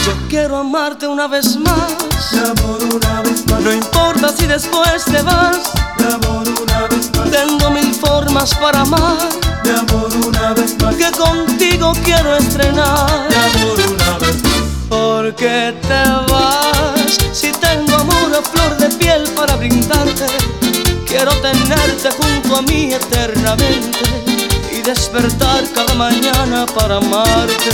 Yo quiero amarte una vez más, mi amor, una vez más. no importa si después te vas, Mi amor, una vez más. tengo mil formas para amar, Mi amor, una vez más. que contigo quiero estrenar. Mi amor, una vez más. ¿Por qué te vas? Si tengo amor a flor de piel para brindarte, quiero tenerte junto a mí eternamente y despertar cada mañana para amarte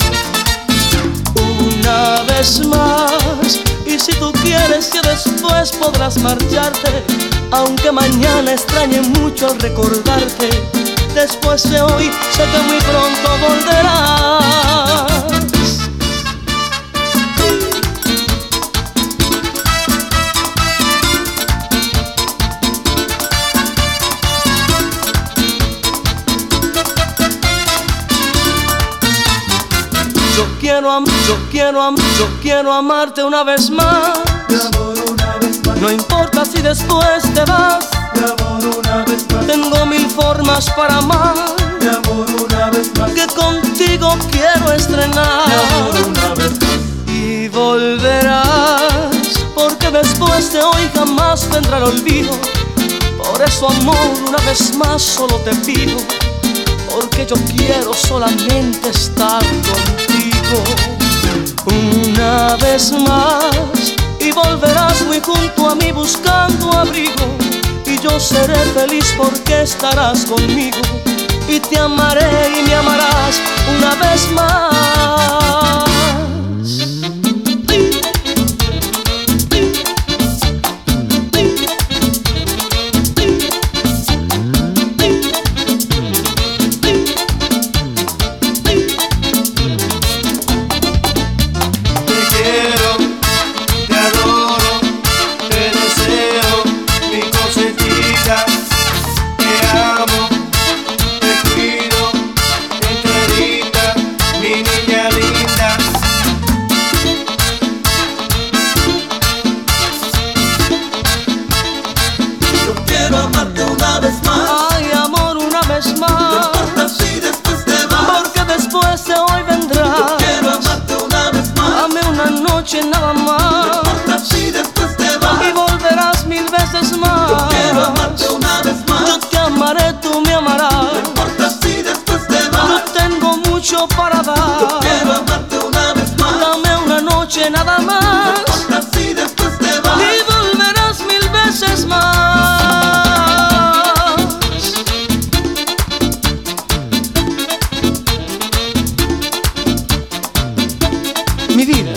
una vez más. Y si tú quieres que después podrás marcharte, aunque mañana extrañe mucho al recordarte, después de hoy sé que muy pronto volverás. Yo quiero amarte una vez más. Mi amor, una vez más. No importa si después te vas, Mi amor, una vez más. tengo mil formas para amar, Mi amor, una vez más. que contigo quiero estrenar. Mi amor, una vez más. Y volverás, porque después de hoy jamás vendrá el olvido. Por eso, amor, una vez más solo te pido, porque yo quiero solamente estar contigo una vez más. Y volverás muy junto a mí buscando abrigo, y yo seré feliz porque estarás conmigo, y te amaré y me amarás una vez más. Nada más. No importa si después te vas. Y volverás mil veces más. Yo quiero amarte una vez más. Yo te amaré, tú me amarás. No importa si después te vas. Yo tengo mucho para dar. Yo quiero amarte una vez más. Dame una noche nada más. No importa si después te vas. Y volverás mil veces más. Mi vida,